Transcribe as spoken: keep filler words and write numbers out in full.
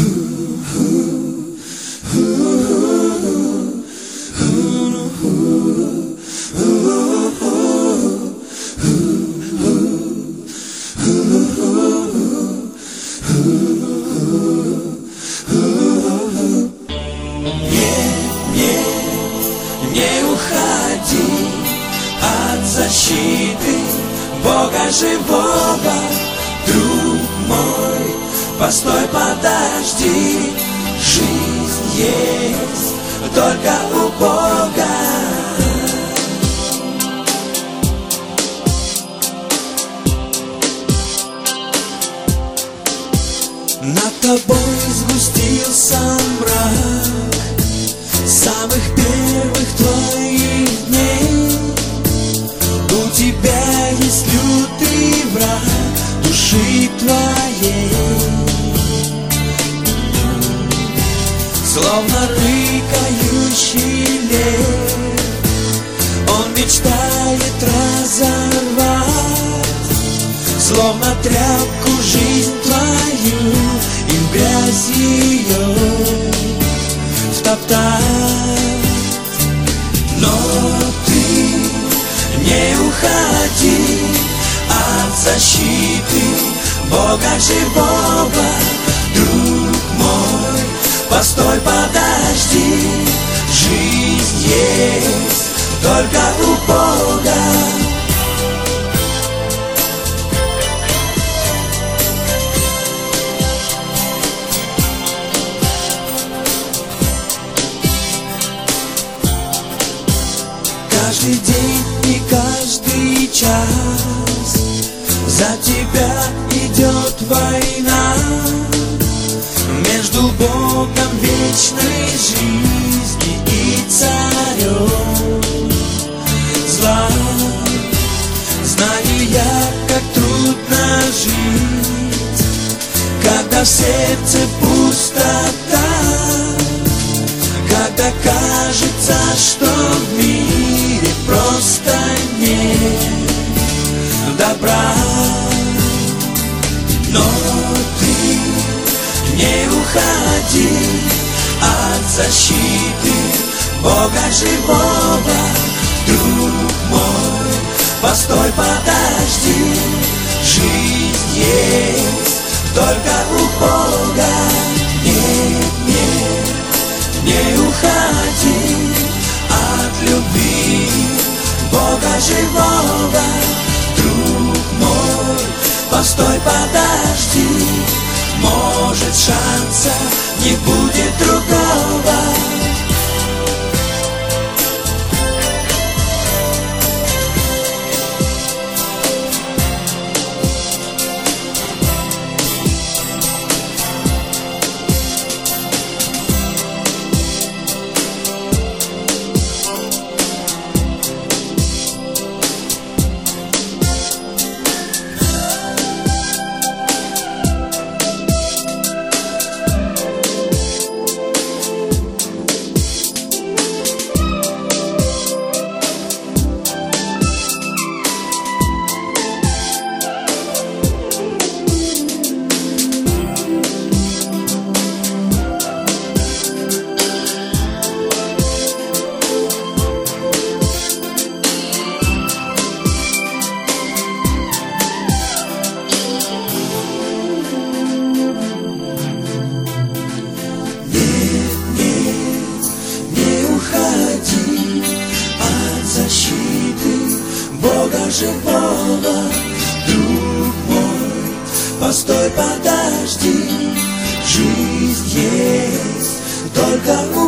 Не уходи от защиты Бога живого, друг мой, постой, подожди. Жизнь есть только у Бога. Над тобой сгустился мрак самых первых твоих дней. У тебя есть лютый враг души твоей, словно рыкающий лев. Он мечтает разорвать, словно тряпку, жизнь твою, и в грязь ее втоптать. Но ты не уходи от защиты Бога живого, друг мой, постой, подожди. Жизнь есть только у Бога. Каждый день и каждый час за тебя идет война. Между Богом вечной жизни и царем зла. Знаю я, как трудно жить, когда в сердце пустота, когда кажется, что в мире просто нет добра. Но ты не уходи от защиты Бога живого, друг мой, постой, подожди. Жизнь есть только у Бога. Нет, нет, не уходи от любви Бога живого, друг мой, постой, подожди. Может, шанса не будет другого. Живого, друг мой, постой, подожди. Жизнь есть только у